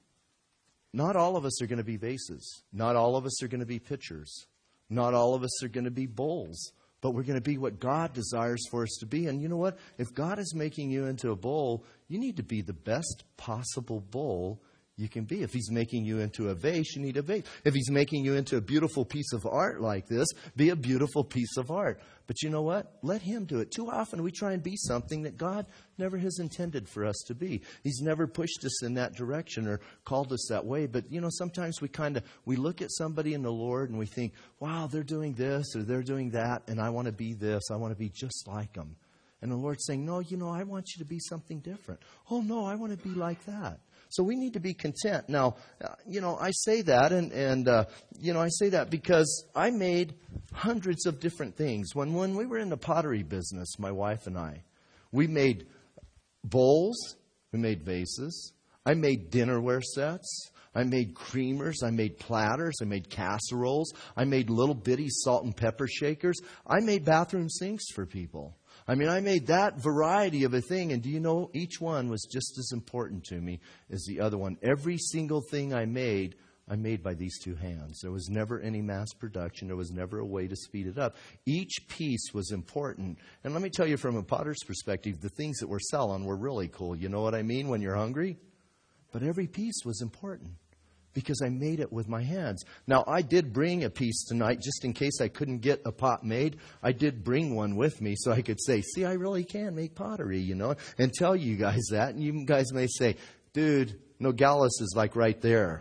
S1: Not all of us are going to be vases. Not all of us are going to be pitchers. Not all of us are going to be bowls. But we're going to be what God desires for us to be. And you know what? If God is making you into a bowl, you need to be the best possible bowl you can be. If He's making you into a vase, you need a vase. If He's making you into a beautiful piece of art like this, be a beautiful piece of art. But you know what? Let Him do it. Too often we try and be something that God never has intended for us to be. He's never pushed us in that direction or called us that way. But, you know, sometimes we look at somebody in the Lord and we think, wow, they're doing this or they're doing that, and I want to be this. I want to be just like them. And the Lord's saying, no, you know, I want you to be something different. Oh, no, I want to be like that. So we need to be content. Now, you know, I say that, and I say that because I made hundreds of different things. When we were in the pottery business, my wife and I, we made bowls, we made vases, I made dinnerware sets, I made creamers, I made platters, I made casseroles, I made little bitty salt and pepper shakers, I made bathroom sinks for people. I mean, I made that variety of a thing, and do you know, each one was just as important to me as the other one. Every single thing I made by these two hands. There was never any mass production. There was never a way to speed it up. Each piece was important. And let me tell you, from a potter's perspective, the things that we're selling were really cool. You know what I mean when you're hungry? But every piece was important because I made it with my hands. Now, I did bring a piece tonight just in case I couldn't get a pot made. I did bring one with me so I could say, see, I really can make pottery, you know, and tell you guys that. And you guys may say, dude, Nogales is like right there.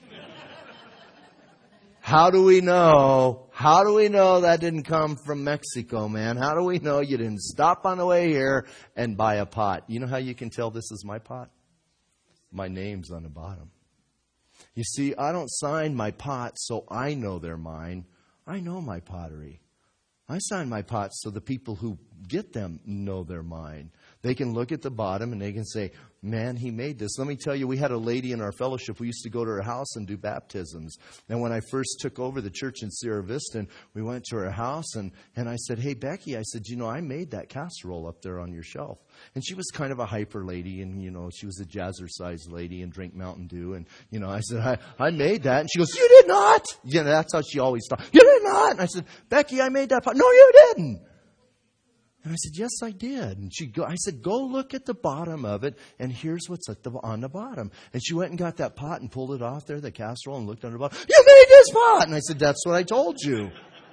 S1: How do we know? How do we know that didn't come from Mexico, man? How do we know you didn't stop on the way here and buy a pot? You know how you can tell this is my pot? My name's on the bottom. You see, I don't sign my pots so I know they're mine. I know my pottery. I sign my pots so the people who get them know they're mine. They can look at the bottom and they can say, man, he made this. Let me tell you, we had a lady in our fellowship. We used to go to her house and do baptisms. And when I first took over the church in Sierra Vista, and we went to her house, and I said, hey, Becky, I said, you know, I made that casserole up there on your shelf. And she was kind of a hyper lady, and, you know, she was a jazzercise lady and drank Mountain Dew. And, you know, I said, I made that. And she goes, you did not. You know, that's how she always talked. You did not. And I said, Becky, I made that pot. No, you didn't. And I said, yes, I did. And I said, go look at the bottom of it, and here's what's on the bottom. And she went and got that pot and pulled it off there, the casserole, and looked under the bottom. You made this pot! And I said, that's what I told you.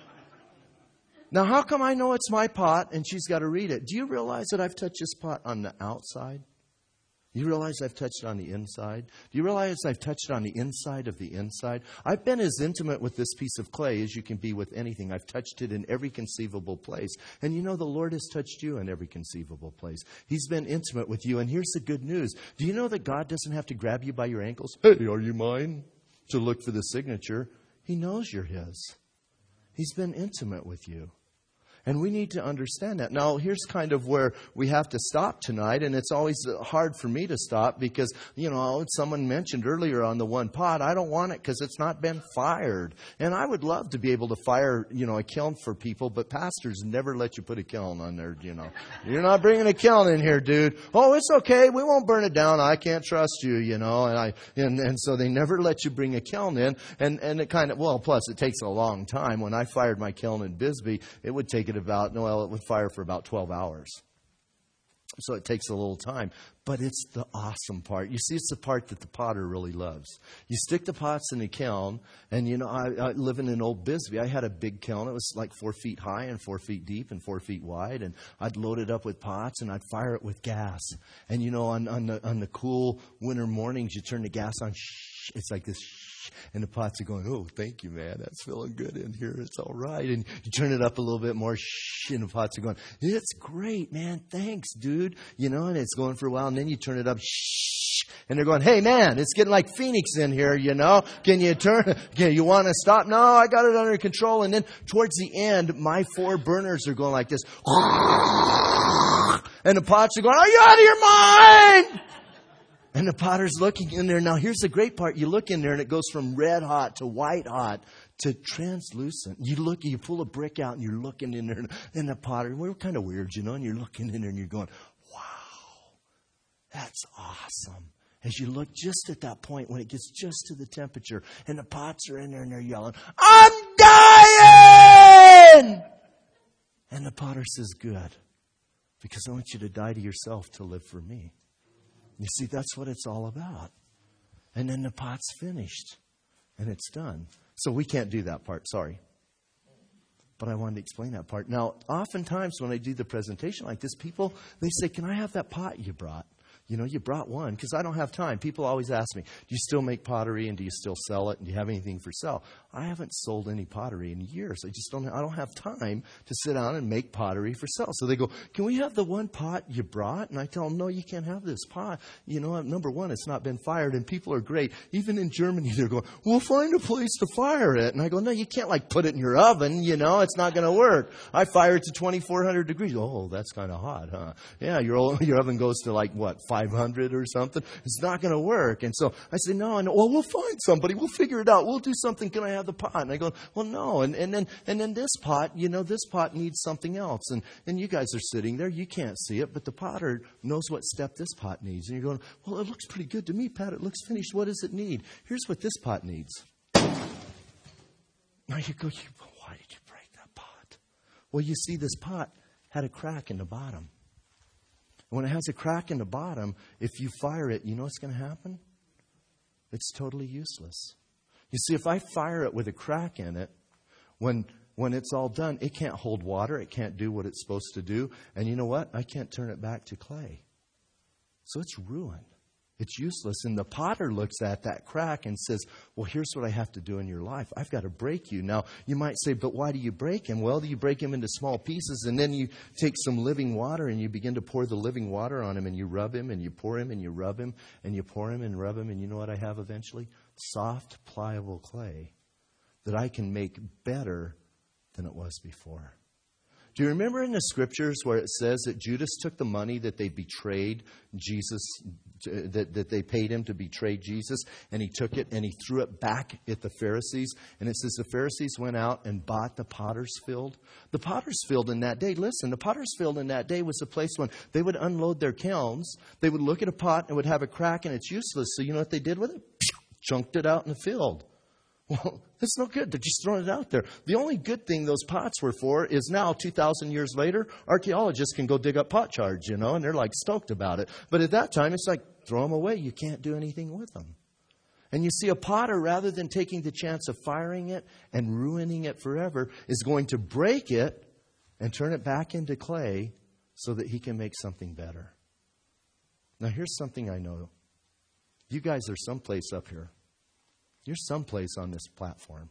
S1: Now, how come I know it's my pot and she's got to read it? Do you realize that I've touched this pot on the outside? Do you realize I've touched it on the inside? Do you realize I've touched it on the inside of the inside? I've been as intimate with this piece of clay as you can be with anything. I've touched it in every conceivable place. And you know, the Lord has touched you in every conceivable place. He's been intimate with you. And here's the good news. Do you know that God doesn't have to grab you by your ankles? Hey, are you mine? To look for the signature. He knows you're His. He's been intimate with you. And we need to understand that. Now, here's kind of where we have to stop tonight. And it's always hard for me to stop because, you know, someone mentioned earlier on the one pot, I don't want it because it's not been fired. And I would love to be able to fire, you know, a kiln for people. But pastors never let you put a kiln on there, you know. You're not bringing a kiln in here, dude. Oh, it's okay. We won't burn it down. I can't trust you, you know. And so they never let you bring a kiln in. And it kind of, well, plus it takes a long time. When I fired my kiln in Bisbee, it would take it would fire for about 12 hours. So it takes a little time. But it's the awesome part. You see, it's the part that the potter really loves. You stick the pots in the kiln, and, you know, I live in an old Bisbee. I had a big kiln. It was like 4 feet high and 4 feet deep and 4 feet wide. And I'd load it up with pots, and I'd fire it with gas. And, you know, on the cool winter mornings, you turn the gas on, It's like this shh. And the pots are going, oh, thank you, man. That's feeling good in here. It's all right. And you turn it up a little bit more. Shh. And the pots are going, it's great, man. Thanks, dude. And it's going for a while. And then you turn it up. Shh. And they're going, hey, man, it's getting like Phoenix in here, Can you turn? You want to stop? No, I got it under control. And then towards the end, my 4 burners are going like this. And the pots are going, are you out of your mind? And the potter's looking in there. Now, here's the great part. You look in there, and it goes from red hot to white hot to translucent. You pull a brick out, and you're looking in there. And the potter, we're kind of weird, and you're looking in there, and you're going, wow, that's awesome. As you look just at that point, when it gets just to the temperature, and the pots are in there, and they're yelling, I'm dying! And the potter says, good, because I want you to die to yourself to live for me. You see, that's what it's all about. And then the pot's finished. And it's done. So we can't do that part. Sorry. But I wanted to explain that part. Now, oftentimes when I do the presentation like this, people, they say, can I have that pot you brought? You brought one, because I don't have time. People always ask me, do you still make pottery, and do you still sell it, and do you have anything for sale? I haven't sold any pottery in years. I don't have time to sit down and make pottery for sale. So they go, can we have the one pot you brought? And I tell them, no, you can't have this pot. Number one, it's not been fired, and people are great. Even in Germany, they're going, we'll find a place to fire it. And I go, no, you can't put it in your oven, it's not going to work. I fire it to 2,400 degrees. Oh, that's kind of hot, huh? Yeah, your oven goes to 500 or something. It's not going to work. And so I say, no, we'll find somebody. We'll figure it out. We'll do something. Can I have the pot? And I go, well, no. And then this pot, this pot needs something else. And you guys are sitting there. You can't see it, but the potter knows what step this pot needs. And you're going, well, it looks pretty good to me, Pat. It looks finished. What does it need? Here's what this pot needs. Now you go, why did you break that pot? Well, you see, this pot had a crack in the bottom. When it has a crack in the bottom, if you fire it, you know what's going to happen? It's totally useless. You see, if I fire it with a crack in it, when it's all done, it can't hold water. It can't do what it's supposed to do. And you know what? I can't turn it back to clay. So it's ruined. It's useless. And the potter looks at that crack and says, well, here's what I have to do in your life. I've got to break you. Now, you might say, but why do you break him? Well, you break him into small pieces, and then you take some living water and you begin to pour the living water on him, and you rub him and you pour him and you rub him and you pour him and rub him. And you know what I have eventually? Soft, pliable clay that I can make better than it was before. Do you remember in the scriptures where it says that Judas took the money that they betrayed Jesus, that they paid him to betray Jesus, and he took it and he threw it back at the Pharisees? And it says the Pharisees went out and bought the potter's field. The potter's field in that day, listen, the potter's field in that day was a place when they would unload their kilns. They would look at a pot and it would have a crack and it's useless. So you know what they did with it? Chunked it out in the field. Well, that's no good. They're just throwing it out there. The only good thing those pots were for is now, 2,000 years later, archaeologists can go dig up pot shards, and they're stoked about it. But at that time, it's throw them away. You can't do anything with them. And you see, a potter, rather than taking the chance of firing it and ruining it forever, is going to break it and turn it back into clay so that he can make something better. Now, here's something I know. You guys are someplace up here. You're someplace on this platform.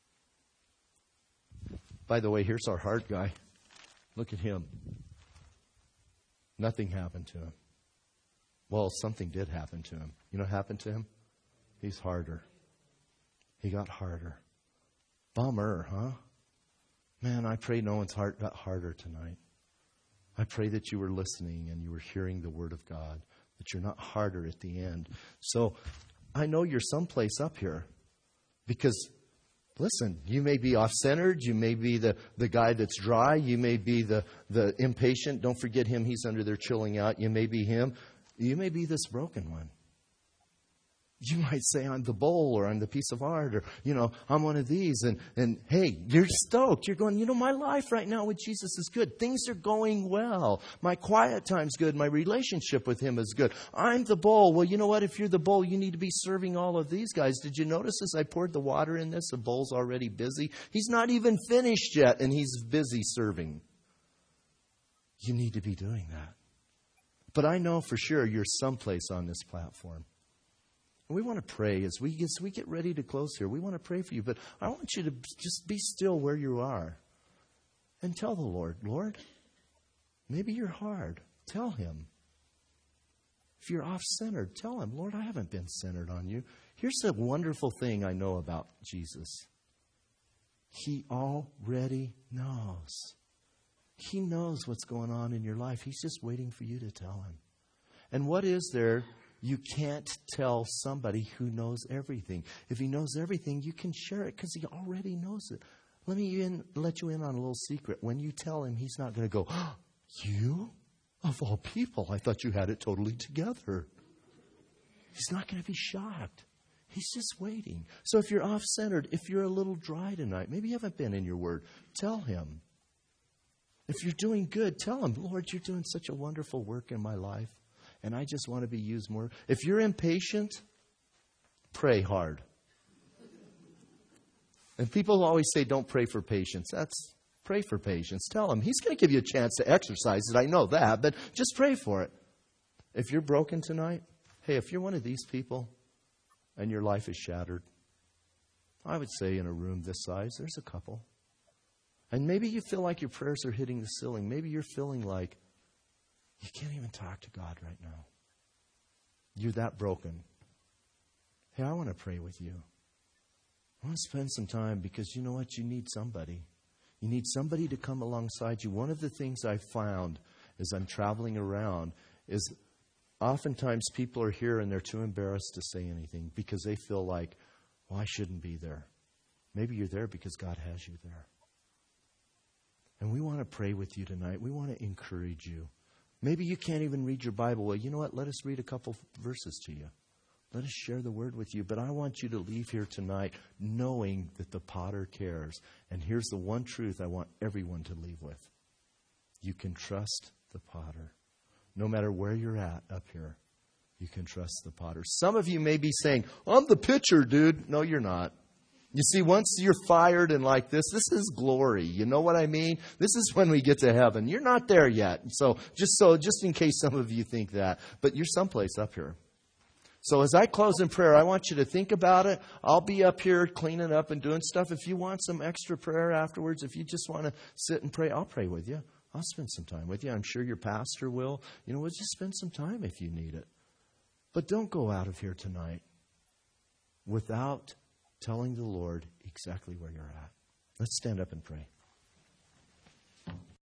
S1: By the way, here's our hard guy. Look at him. Nothing happened to him. Well, something did happen to him. You know what happened to him? He's harder. He got harder. Bummer, huh? Man, I pray no one's heart got harder tonight. I pray that you were listening and you were hearing the Word of God, that you're not harder at the end. So I know you're someplace up here because, listen, you may be off-centered. You may be the guy that's dry. You may be the impatient. Don't forget him. He's under there chilling out. You may be him. You may be this broken one. You might say, I'm the bowl, or I'm the piece of art, or, I'm one of these. And hey, you're stoked. You're going, my life right now with Jesus is good. Things are going well. My quiet time's good. My relationship with him is good. I'm the bowl. Well, you know what? If you're the bowl, you need to be serving all of these guys. Did you notice as I poured the water in this, the bowl's already busy? He's not even finished yet, and he's busy serving. You need to be doing that. But I know for sure you're someplace on this platform. We want to pray as we get ready to close here. We want to pray for you. But I want you to just be still where you are and tell the Lord, Lord, maybe you're hard. Tell Him. If you're off-centered, tell Him, Lord, I haven't been centered on you. Here's the wonderful thing I know about Jesus. He already knows. He knows what's going on in your life. He's just waiting for you to tell Him. And what is there you can't tell somebody who knows everything? If He knows everything, you can share it because He already knows it. Let you in on a little secret. When you tell Him, He's not going to go, oh, you? Of all people, I thought you had it totally together. He's not going to be shocked. He's just waiting. So if you're off-centered, if you're a little dry tonight, maybe you haven't been in your Word, tell Him. If you're doing good, tell Him, Lord, you're doing such a wonderful work in my life, and I just want to be used more. If you're impatient, pray hard. And people always say, don't pray for patience. Pray for patience. Tell Him. He's going to give you a chance to exercise it. I know that, but just pray for it. If you're broken tonight, hey, if you're one of these people and your life is shattered, I would say in a room this size, there's a couple. And maybe you feel like your prayers are hitting the ceiling. Maybe you're feeling like you can't even talk to God right now. You're that broken. Hey, I want to pray with you. I want to spend some time because you know what? You need somebody. You need somebody to come alongside you. One of the things I found as I'm traveling around is oftentimes people are here and they're too embarrassed to say anything because they feel like, well, I shouldn't be there. Maybe you're there because God has you there. And we want to pray with you tonight. We want to encourage you. Maybe you can't even read your Bible. Well, you know what? Let us read a couple verses to you. Let us share the Word with you. But I want you to leave here tonight knowing that the Potter cares. And here's the one truth I want everyone to leave with. You can trust the Potter. No matter where you're at up here, you can trust the Potter. Some of you may be saying, I'm the pitcher, dude. No, you're not. You see, once you're fired and like this is glory. You know what I mean? This is when we get to heaven. You're not there yet. So just in case some of you think that. But you're someplace up here. So as I close in prayer, I want you to think about it. I'll be up here cleaning up and doing stuff. If you want some extra prayer afterwards, if you just want to sit and pray, I'll pray with you. I'll spend some time with you. I'm sure your pastor will. We'll just spend some time if you need it. But don't go out of here tonight without telling the Lord exactly where you're at. Let's stand up and pray.